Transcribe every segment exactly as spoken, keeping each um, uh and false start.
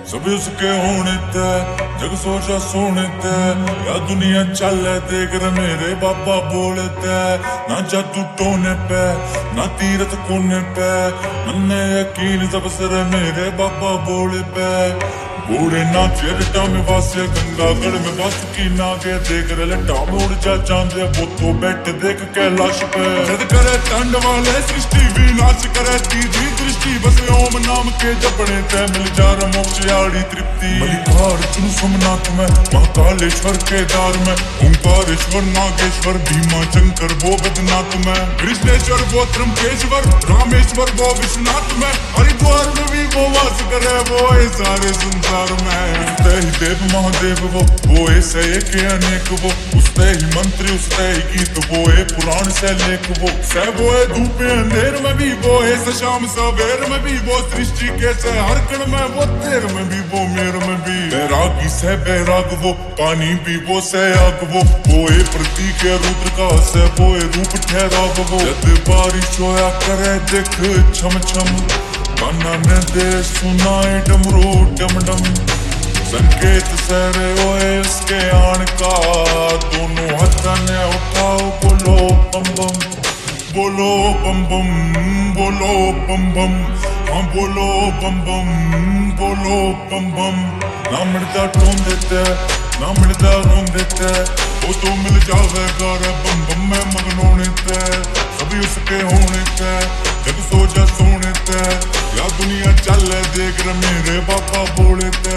सभी उसके होने ते जग सोचा सोने ते या दुनिया चले देख रहे मेरे बाबा बोलते ना जादू टोने पे ना तीरथ कोने पे मन्ने यकीन सब सर मेरे बाबा बोले पे बूढ़े ना चेरटा में वासे गंगागढ़ में बासुकी नागे देख रहे लटा में उड़ जा चांदे वो तो बैठ देख कैलाश पे जद करे टंड वाले सृष्टि विनाश करे तीजी दृष्टि बस ओम नाम के जपने ते मिल जा मोक्ष याड़ी तृप्ति मल्लिकार्जुन सोमनाथ में महाकालेश्वर केदार में ओंकारेश्वर नागेश्वर भीमा शंकर वो बैद्यनाथ में कृष्णेश्वर वो त्र्यंबकेश्वर रामेश्वर वो विश्वनाथ में हरिद्वार में भी वो वास करे वो सारे संसार में उसते ही देव महादेव वो वो ऐसे के अनेक वो उसते ही मंत्री उसते ही गीत वो है पुराण से लेख वो से वो है धूप अंधेर में भी वो है शाम सवेर में भी वो सृष्टि के से हर कण में वो तेर में भी वो मेर में भी बैरागी से बैराग वो पानी भी वो से आग वो वो है प्रतीक है रुद्र का से वो है रूप ठहराव वो जब बारिश होया करे देख छम छम काना ने दे सुनाए डमरू डम डम संकेत सरे ओए उसके आन का दोनों हाथ ने उठाओ बोलो बम बम बोलो बम बम बोलो बम बम हाँ बोलो बम बम बोलो बम बम ना मिलता टोन देते ना मिलता रोन देते वो तो मिल जावेगा रे बम बम में मगन होने ते सभी उसके होने ते जब सोचा सोने ते या दुनिया चल देख रहे मेरे बाबा बोले थे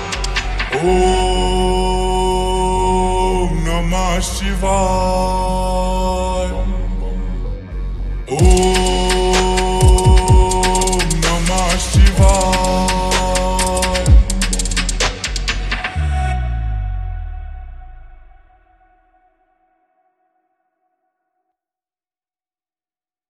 ओम नमः शिवाय।